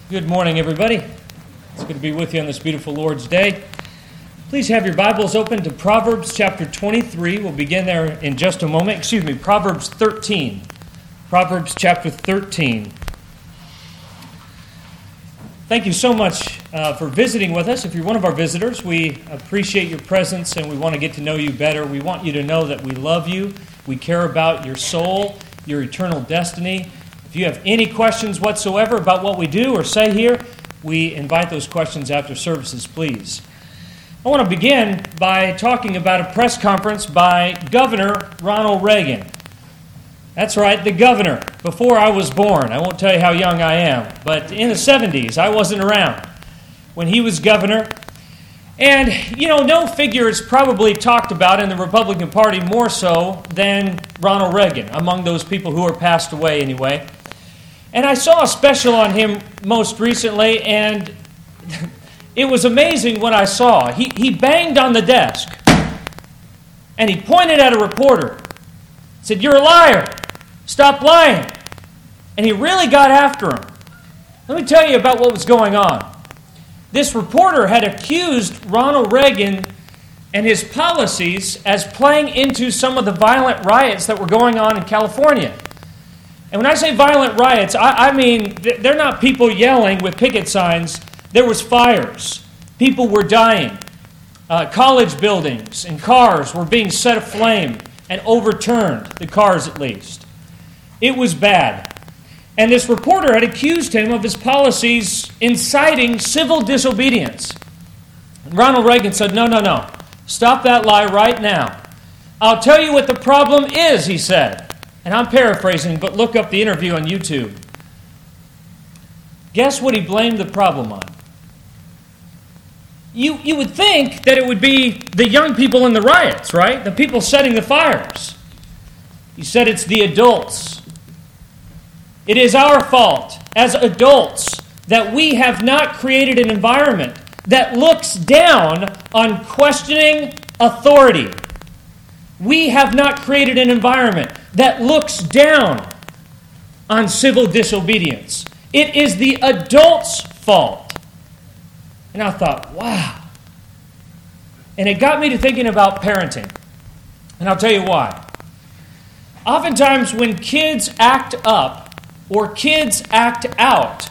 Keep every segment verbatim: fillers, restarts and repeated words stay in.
Good morning, everybody. It's good to be with you on this beautiful Lord's Day. Please have your Bibles open to Proverbs chapter twenty-three. We'll begin there in just a moment. Excuse me, Proverbs thirteen. Proverbs chapter thirteen. Thank you so much uh, for visiting with us. If you're one of our visitors, we appreciate your presence and we want to get to know you better. We want you to know that we love you. We care about your soul, your eternal destiny. If you have any questions whatsoever about what we do or say here, we invite those questions after services, please. I want to begin by talking about a press conference by Governor Ronald Reagan. That's right, the governor, before I was born. I won't tell you how young I am, but in the seventies, I wasn't around when he was governor. And, you know, no figure is probably talked about in the Republican Party more so than Ronald Reagan, among those people who are passed away anyway. And I saw a special on him most recently, and it was amazing what I saw. He, he banged on the desk, and he pointed at a reporter, said, "You're a liar. Stop lying." And he really got after him. Let me tell you about what was going on. This reporter had accused Ronald Reagan and his policies as playing into some of the violent riots that were going on in California. And when I say violent riots, I, I mean they're not people yelling with picket signs. There was fires. People were dying. Uh, college buildings and cars were being set aflame and overturned, the cars at least. It was bad. And this reporter had accused him of his policies inciting civil disobedience. And Ronald Reagan said, no, no, no. Stop that lie right now. I'll tell you what the problem is, he said. And I'm paraphrasing, but look up the interview on YouTube. Guess what he blamed the problem on? You, you would think that it would be the young people in the riots, right? The people setting the fires. He said it's the adults. It is our fault as adults that we have not created an environment that looks down on questioning authority. We have not created an environment that looks down on civil disobedience. It is the adults' fault. And I thought, wow. And it got me to thinking about parenting. And I'll tell you why. Oftentimes when kids act up or kids act out,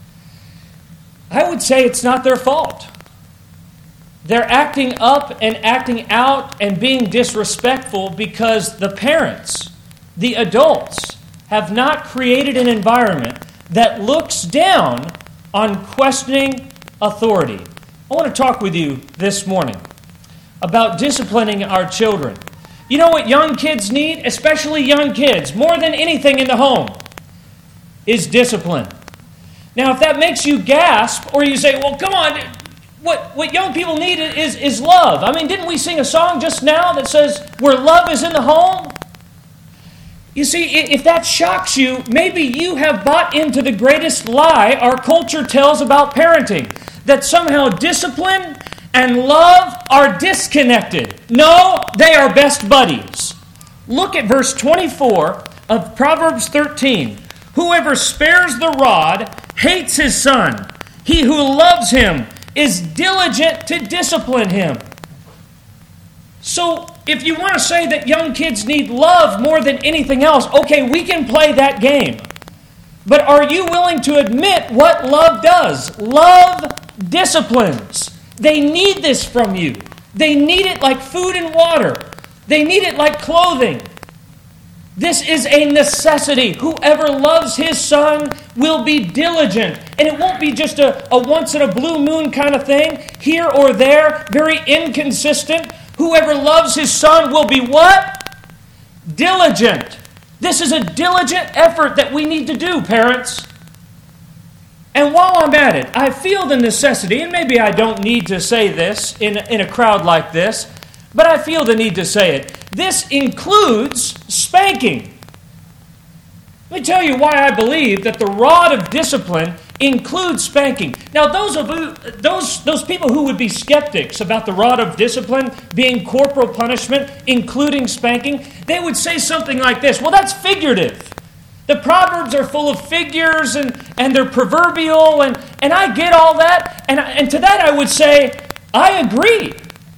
I would say it's not their fault. They're acting up and acting out and being disrespectful because the parents, the adults, have not created an environment that looks down on questioning authority. I want to talk with you this morning about disciplining our children. You know what young kids need, especially young kids, more than anything in the home, is discipline. Now, if that makes you gasp, or you say, well, come on, what, what young people need is, is love. I mean, didn't we sing a song just now that says, where love is in the home? You see, if that shocks you, maybe you have bought into the greatest lie our culture tells about parenting, that somehow discipline and love are disconnected. No, they are best buddies. Look at verse twenty-four of Proverbs thirteen. Whoever spares the rod hates his son. He who loves him is diligent to discipline him. So, if you want to say that young kids need love more than anything else, okay, we can play that game. But are you willing to admit what love does? Love disciplines. They need this from you. They need it like food and water. They need it like clothing. This is a necessity. Whoever loves his son will be diligent. And it won't be just a, a once-in-a-blue moon kind of thing, here or there, very inconsistent. Whoever loves his son will be what? Diligent. This is a diligent effort that we need to do, parents. And while I'm at it, I feel the necessity, and maybe I don't need to say this in, in a crowd like this, but I feel the need to say it. This includes spanking. Let me tell you why I believe that the rod of discipline includes spanking. Now, those of you, those those people who would be skeptics about the rod of discipline being corporal punishment, including spanking, they would say something like this: well, that's figurative. The Proverbs are full of figures and, and they're proverbial, and, and I get all that. And, and to that I would say, I agree.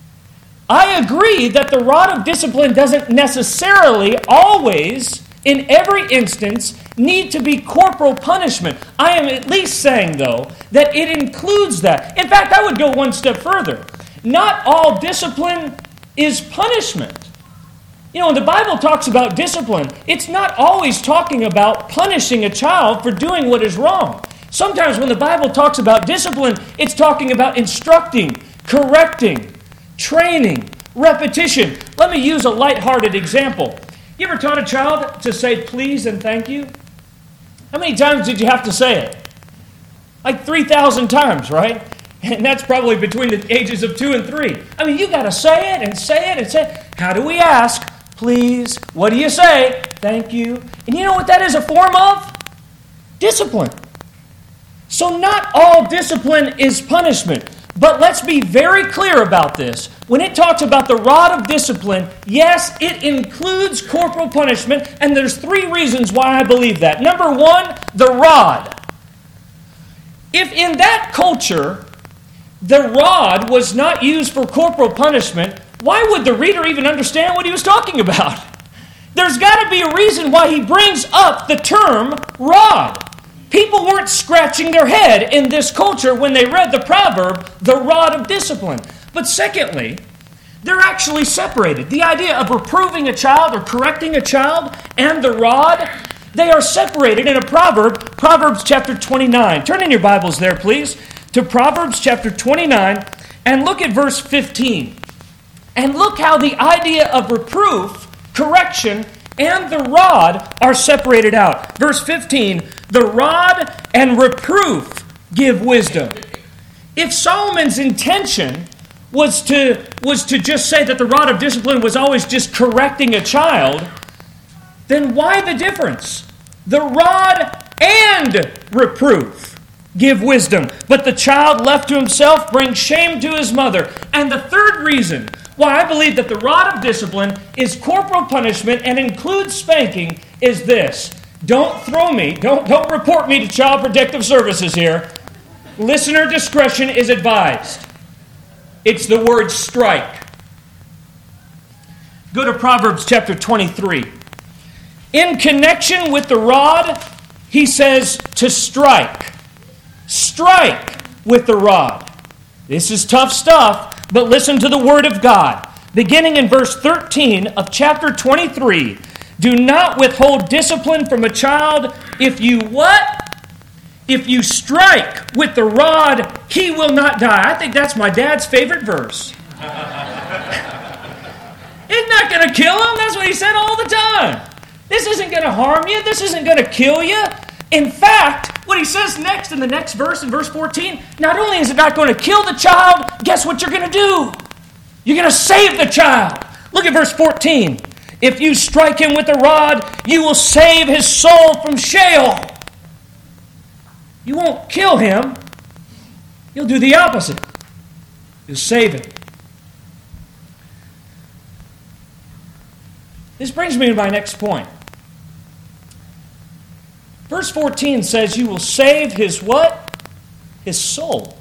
I agree that the rod of discipline doesn't necessarily always, in every instance, need to be corporal punishment. I am at least saying, though, that it includes that. In fact, I would go one step further. Not all discipline is punishment. You know, when the Bible talks about discipline, it's not always talking about punishing a child for doing what is wrong. Sometimes when the Bible talks about discipline, it's talking about instructing, correcting, training, repetition. Let me use a lighthearted example. You ever taught a child to say please and thank you? How many times did you have to say it? Like three thousand times, right? And that's probably between the ages of two and three. I mean, you got to say it and say it and say it. How do we ask? Please. What do you say? Thank you. And you know what that is a form of? Discipline. So not all discipline is punishment. But let's be very clear about this. When it talks about the rod of discipline, yes, it includes corporal punishment, and there's three reasons why I believe that. Number one, the rod. If in that culture the rod was not used for corporal punishment, why would the reader even understand what he was talking about? There's got to be a reason why he brings up the term rod. People weren't scratching their head in this culture when they read the proverb, the rod of discipline. But secondly, they're actually separated. The idea of reproving a child or correcting a child and the rod, they are separated in a proverb, Proverbs chapter twenty-nine. Turn in your Bibles there, please, to Proverbs chapter twenty-nine, and look at verse fifteen. And look how the idea of reproof, correction, and the rod are separated out. Verse fifteen, the rod and reproof give wisdom. If Solomon's intention was to, was to just say that the rod of discipline was always just correcting a child, then why the difference? The rod and reproof give wisdom, but the child left to himself brings shame to his mother. And the third reason why I believe that the rod of discipline is corporal punishment and includes spanking is this. Don't throw me, don't, don't report me to Child Protective Services here. Listener discretion is advised. It's the word strike. Go to Proverbs chapter twenty-three. In connection with the rod, he says to strike. Strike with the rod. This is tough stuff, but listen to the word of God. Beginning in verse thirteen of chapter twenty-three. Do not withhold discipline from a child. If you what? If you strike with the rod, he will not die. I think that's my dad's favorite verse. It's not going to kill him. That's what he said all the time. This isn't going to harm you. This isn't going to kill you. In fact, what he says next in the next verse, in verse fourteen, not only is it not going to kill the child, guess what you're going to do? You're going to save the child. Look at verse fourteen. If you strike him with a rod, you will save his soul from Sheol. You won't kill him. You'll do the opposite. You'll save him. This brings me to my next point. Verse fourteen says you will save his what? His soul.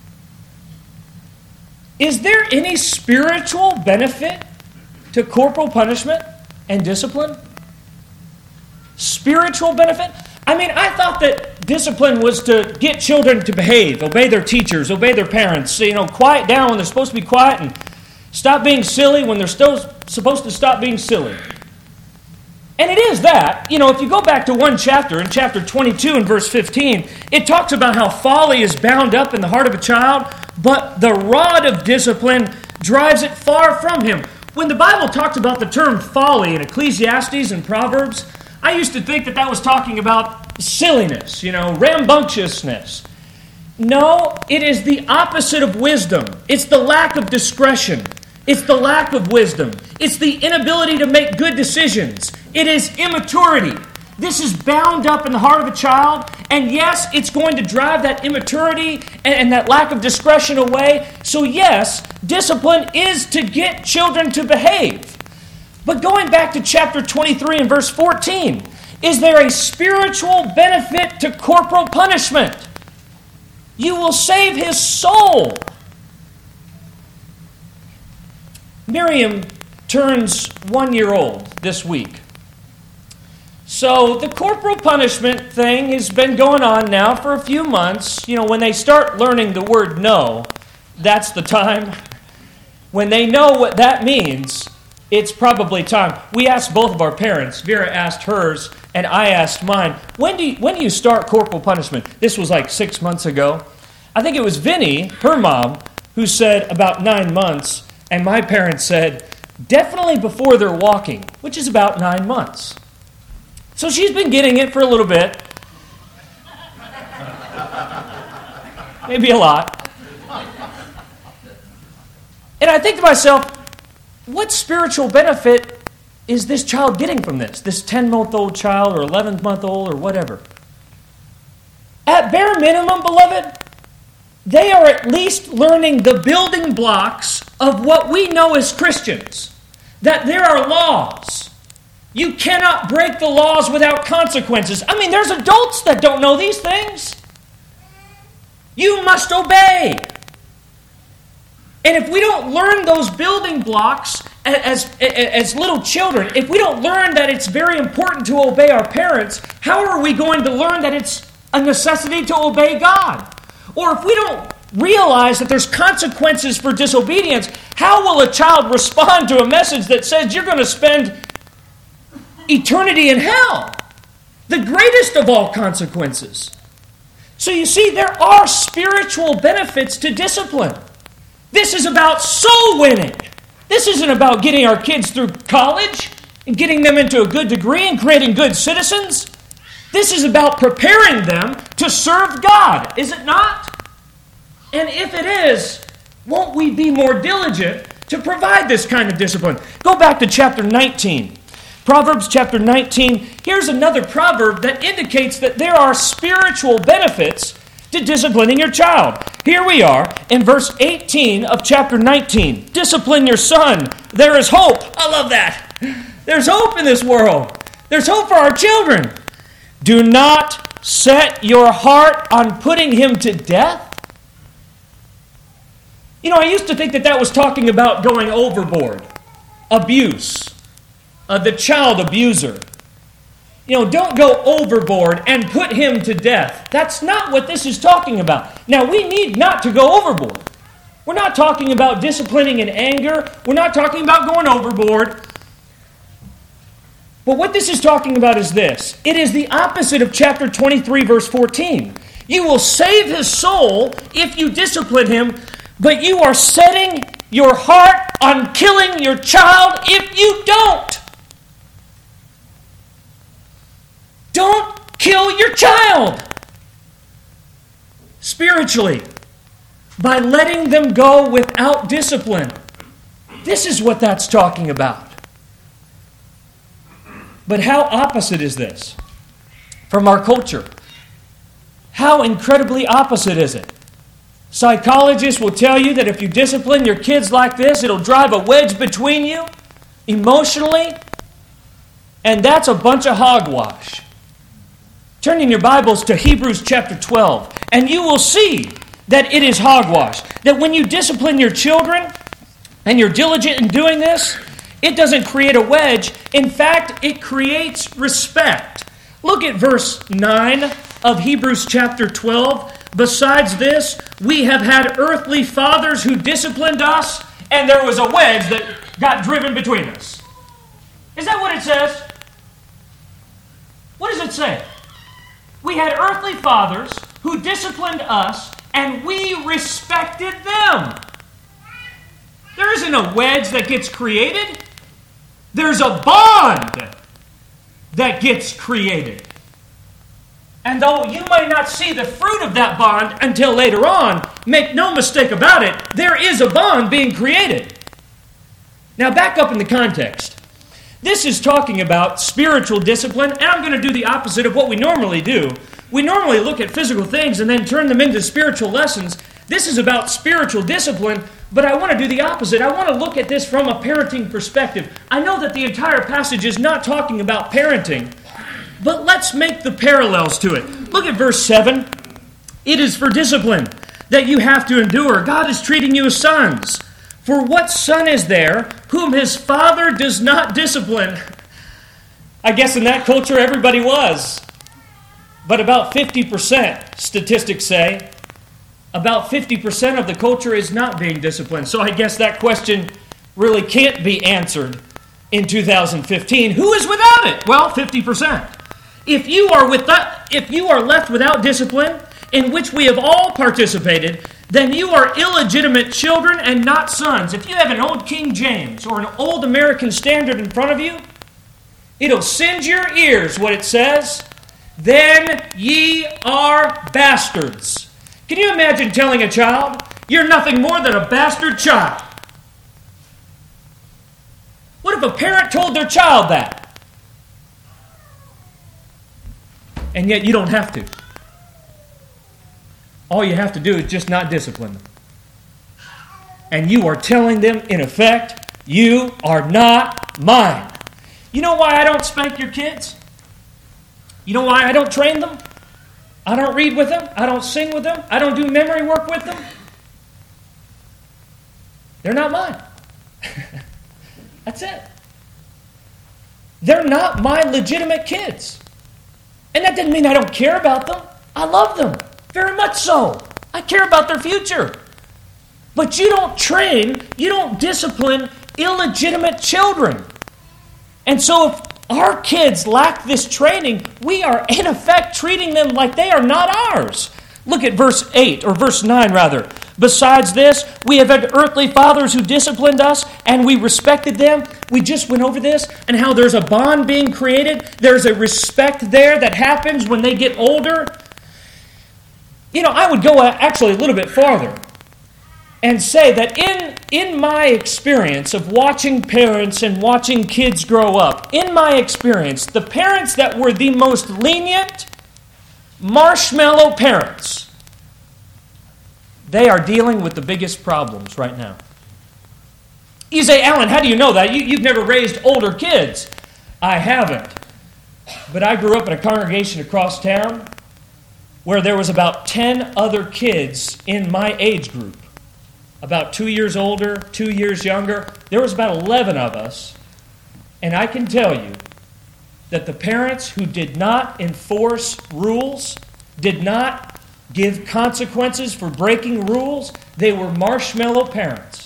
Is there any spiritual benefit to corporal punishment and discipline? Spiritual benefit? I mean, I thought that discipline was to get children to behave, obey their teachers, obey their parents, you know, quiet down when they're supposed to be quiet and stop being silly when they're still supposed to stop being silly. And it is that. You know, if you go back to one chapter, in chapter twenty-two and verse fifteen, it talks about how folly is bound up in the heart of a child, but the rod of discipline drives it far from him. When the Bible talks about the term folly in Ecclesiastes and Proverbs, I used to think that that was talking about silliness, you know, rambunctiousness. No, it is the opposite of wisdom. It's the lack of discretion. It's the lack of wisdom. It's the inability to make good decisions. It is immaturity. This is bound up in the heart of a child, and yes, it's going to drive that immaturity and, and that lack of discretion away. So yes, discipline is to get children to behave. But going back to chapter twenty-three and verse fourteen, is there a spiritual benefit to corporal punishment. You will save his soul. Miriam turns one year old this week. So the corporal punishment thing has been going on now for a few months. You know, when they start learning the word no, that's the time. When they know what that means, it's probably time. We asked both of our parents. Vera asked hers, and I asked mine. When do you, when do you start corporal punishment? This was like six months ago. I think it was Vinny, her mom, who said about nine months, and my parents said definitely before they're walking, which is about nine months. So she's been getting it for a little bit. Maybe a lot. And I think to myself, what spiritual benefit is this child getting from this? This ten-month-old child or eleven-month-old or whatever. At bare minimum, beloved, they are at least learning the building blocks of what we know as Christians. That there are laws. You cannot break the laws without consequences. I mean, there's adults that don't know these things. You must obey. And if we don't learn those building blocks as, as, as little children, if we don't learn that it's very important to obey our parents, how are we going to learn that it's a necessity to obey God? Or if we don't realize that there's consequences for disobedience, how will a child respond to a message that says you're going to spend eternity in hell? The greatest of all consequences. So you see, there are spiritual benefits to discipline. This is about soul winning. This isn't about getting our kids through college and getting them into a good degree and creating good citizens. This is about preparing them to serve God, is it not? And if it is, won't we be more diligent to provide this kind of discipline? Go back to chapter nineteen. Proverbs chapter nineteen. Here's another proverb that indicates that there are spiritual benefits to disciplining your child. Here we are in verse eighteen of chapter nineteen. Discipline your son. There is hope. I love that. There's hope in this world. There's hope for our children. Do not set your heart on putting him to death. You know, I used to think that that was talking about going overboard. Abuse. Uh, the child abuser. You know, don't go overboard and put him to death. That's not what this is talking about. Now, we need not to go overboard. We're not talking about disciplining in anger. We're not talking about going overboard. But what this is talking about is this. It is the opposite of chapter twenty-three, verse fourteen. You will save his soul if you discipline him, but you are setting your heart on killing your child if you don't. Don't kill your child spiritually by letting them go without discipline. This is what that's talking about. But how opposite is this from our culture? How incredibly opposite is it? Psychologists will tell you that if you discipline your kids like this, it'll drive a wedge between you emotionally, and that's a bunch of hogwash. Turn in your Bibles to Hebrews chapter twelve, and you will see that it is hogwash. That when you discipline your children, and you're diligent in doing this, it doesn't create a wedge. In fact, it creates respect. Look at verse nine of Hebrews chapter twelve. Besides this, we have had earthly fathers who disciplined us, and there was a wedge that got driven between us. Is that what it says? What does it say? We had earthly fathers who disciplined us, and we respected them. There isn't a wedge that gets created. There's a bond that gets created. And though you might not see the fruit of that bond until later on, make no mistake about it, there is a bond being created. Now back up in the context. This is talking about spiritual discipline, and I'm going to do the opposite of what we normally do. We normally look at physical things and then turn them into spiritual lessons. This is about spiritual discipline, but I want to do the opposite. I want to look at this from a parenting perspective. I know that the entire passage is not talking about parenting, But let's make the parallels to it. Look at verse seven. It is for discipline that you have to endure. God is treating you as sons. For what son is there whom his father does not discipline? I guess in that culture everybody was. But about fifty percent, statistics say, about fifty percent of the culture is not being disciplined. So I guess that question really can't be answered in two thousand fifteen. Who is without it? Well, fifty percent. If you are with that, if you are left without discipline, in which we have all participated, then you are illegitimate children and not sons. If you have an old King James or an old American Standard in front of you, it'll singe your ears what it says. Then ye are bastards. Can you imagine telling a child, you're nothing more than a bastard child? What if a parent told their child that? And yet you don't have to. All you have to do is just not discipline them. And you are telling them, in effect, you are not mine. You know why I don't spank your kids? You know why I don't train them? I don't read with them. I don't sing with them. I don't do memory work with them. They're not mine. That's it. They're not my legitimate kids. And that doesn't mean I don't care about them. I love them. Very much so. I care about their future. But you don't train, you don't discipline illegitimate children. And so if our kids lack this training, we are in effect treating them like they are not ours. Look at verse eight, or verse nine rather. Besides this, we have had earthly fathers who disciplined us, and we respected them. We just went over this, and how there's a bond being created. There's a respect there that happens when they get older. You know, I would go actually a little bit farther and say that in, in my experience of watching parents and watching kids grow up, in my experience, the parents that were the most lenient, marshmallow parents, they are dealing with the biggest problems right now. You say, Alan, how do you know that? You, you've never raised older kids. I haven't. But I grew up in a congregation across town where there was about ten other kids in my age group. About two years older, two years younger. There was about eleven of us. And I can tell you that the parents who did not enforce rules, did not give consequences for breaking rules, they were marshmallow parents.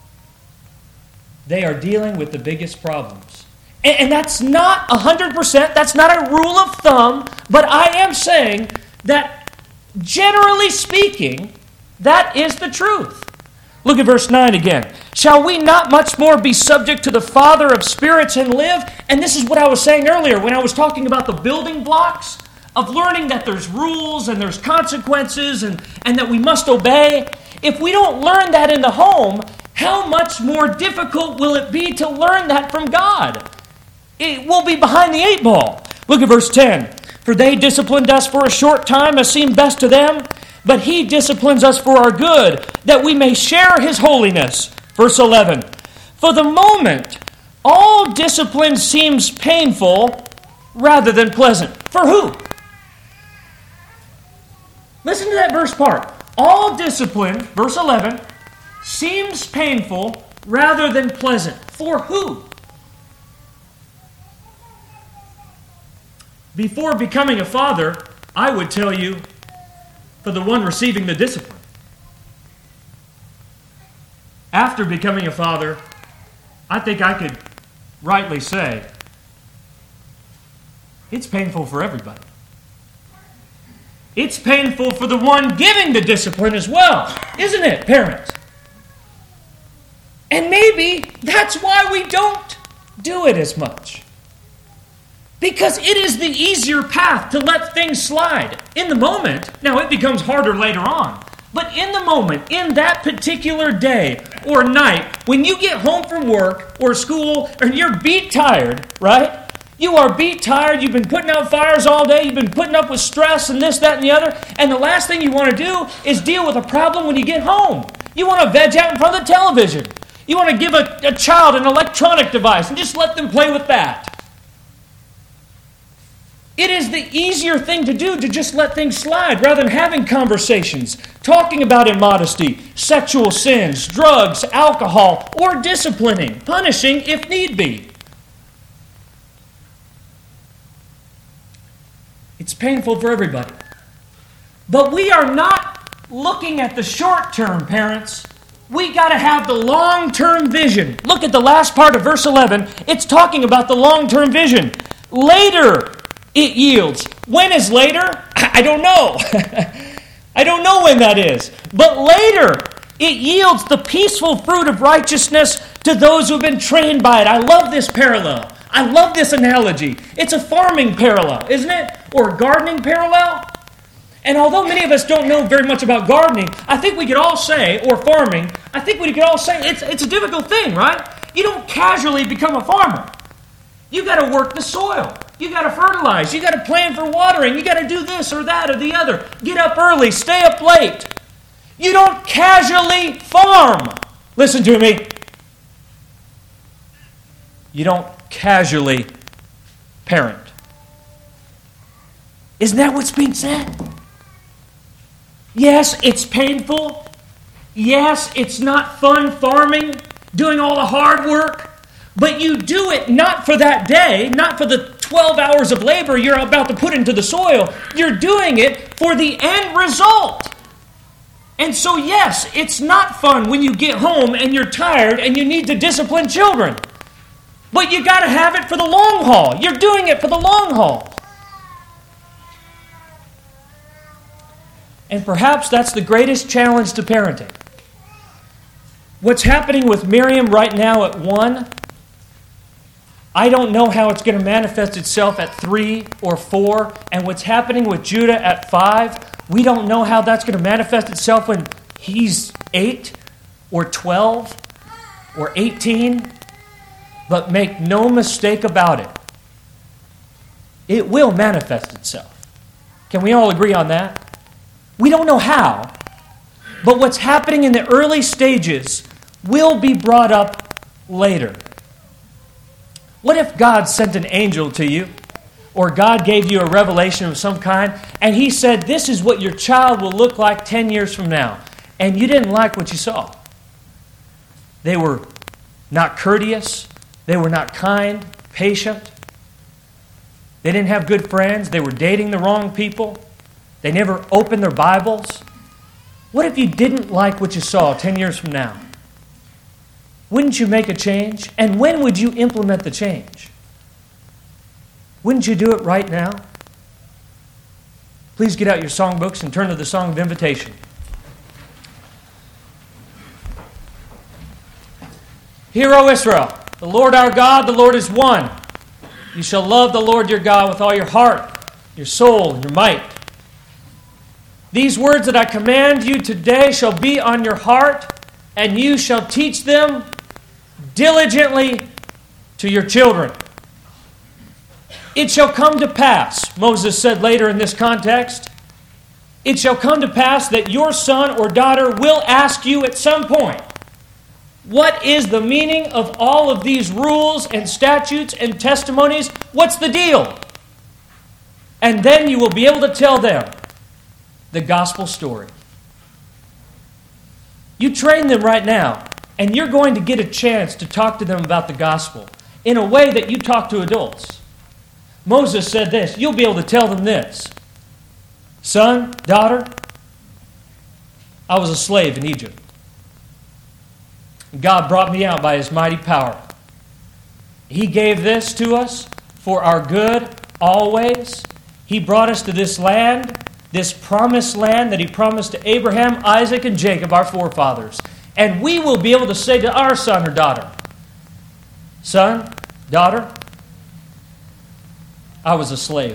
They are dealing with the biggest problems. And, and that's not one hundred percent, that's not a rule of thumb, but I am saying that generally speaking, that is the truth. Look at verse nine again. Shall we not much more be subject to the Father of spirits and live? And this is what I was saying earlier when I was talking about the building blocks of learning that there's rules and there's consequences and, and that we must obey. If we don't learn that in the home, how much more difficult will it be to learn that from God? It will be behind the eight ball. Look at verse ten. For they disciplined us for a short time as seemed best to them, but he disciplines us for our good, that we may share his holiness. Verse eleven. For the moment, all discipline seems painful rather than pleasant. For who? Listen to that verse part. All discipline, verse eleven, seems painful rather than pleasant. For who? Before becoming a father, I would tell you, for the one receiving the discipline. After becoming a father, I think I could rightly say, it's painful for everybody. It's painful for the one giving the discipline as well, isn't it, parents? And maybe that's why we don't do it as much. Because it is the easier path to let things slide. In the moment, now it becomes harder later on, but in the moment, in that particular day or night, when you get home from work or school and you're beat tired, right? You are beat tired, you've been putting out fires all day, you've been putting up with stress and this, that, and the other, and the last thing you want to do is deal with a problem when you get home. You want to veg out in front of the television. You want to give a, a child an electronic device and just let them play with that. It is the easier thing to do to just let things slide rather than having conversations, talking about immodesty, sexual sins, drugs, alcohol, or disciplining, punishing if need be. It's painful for everybody. But we are not looking at the short term, parents. We got to have the long-term vision. Look at the last part of verse eleven. It's talking about the long-term vision. Later it yields. When is later? I don't know. I don't know when that is. But later it yields the peaceful fruit of righteousness to those who have been trained by it. I love this parallel. I love this analogy. It's a farming parallel, isn't it? Or a gardening parallel. And although many of us don't know very much about gardening, I think we could all say, or farming, I think we could all say it's, it's a difficult thing, right? You don't casually become a farmer. You got to work the soil. You got to fertilize. You got to plan for watering. You got to do this or that or the other. Get up early. Stay up late. You don't casually farm. Listen to me. You don't casually parent. Isn't that what's being said? Yes, it's painful. Yes, it's not fun farming, doing all the hard work. But you do it not for that day, not for the twelve hours of labor you're about to put into the soil. You're doing it for the end result. And so, yes, it's not fun when you get home and you're tired and you need to discipline children. But you got to have it for the long haul. You're doing it for the long haul. And perhaps that's the greatest challenge to parenting. What's happening with Miriam right now at one, I don't know how it's going to manifest itself at three or four. And what's happening with Judah at five, we don't know how that's going to manifest itself when he's eight or twelve or eighteen. But make no mistake about it, it will manifest itself. Can we all agree on that? We don't know how, but what's happening in the early stages will be brought up later. What if God sent an angel to you, or God gave you a revelation of some kind, and He said, this is what your child will look like ten years from now, and you didn't like what you saw? They were not courteous. They were not kind, patient. They didn't have good friends. They were dating the wrong people. They never opened their Bibles. What if you didn't like what you saw ten years from now? Wouldn't you make a change? And when would you implement the change? Wouldn't you do it right now? Please get out your songbooks and turn to the Song of Invitation. Hear, O Israel, the Lord our God, the Lord is one. You shall love the Lord your God with all your heart, your soul, and your might. These words that I command you today shall be on your heart, and you shall teach them diligently to your children. It shall come to pass, Moses said later in this context, it shall come to pass that your son or daughter will ask you at some point, what is the meaning of all of these rules and statutes and testimonies? What's the deal? And then you will be able to tell them the gospel story. You train them right now, and you're going to get a chance to talk to them about the gospel in a way that you talk to adults. Moses said this, you'll be able to tell them this. Son, daughter, I was a slave in Egypt. God brought me out by His mighty power. He gave this to us for our good always. He brought us to this land, this promised land that He promised to Abraham, Isaac, and Jacob, our forefathers. And we will be able to say to our son or daughter, son, daughter, I was a slave.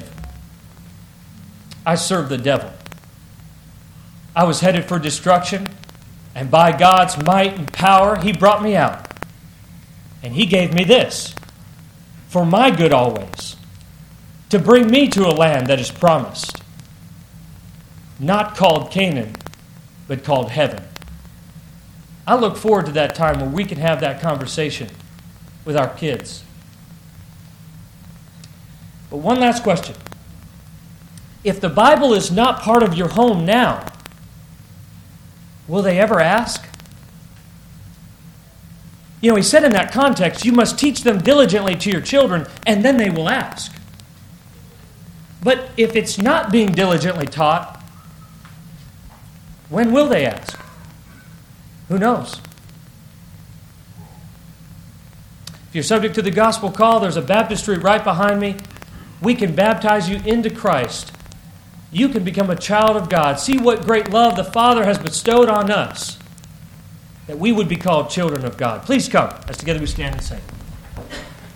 I served the devil. I was headed for destruction, and by God's might and power, He brought me out. And He gave me this, for my good always, to bring me to a land that is promised. Not called Canaan, but called heaven. I look forward to that time where we can have that conversation with our kids. But one last question. if the Bible is not part of your home now, will they ever ask? You know, he said in that context, you must teach them diligently to your children, and then they will ask. But if it's not being diligently taught, when will they ask? Who knows? If you're subject to the gospel call, there's a baptistry right behind me. We can baptize you into Christ. You can become a child of God. See what great love the Father has bestowed on us, that we would be called children of God. Please come as together we stand and sing.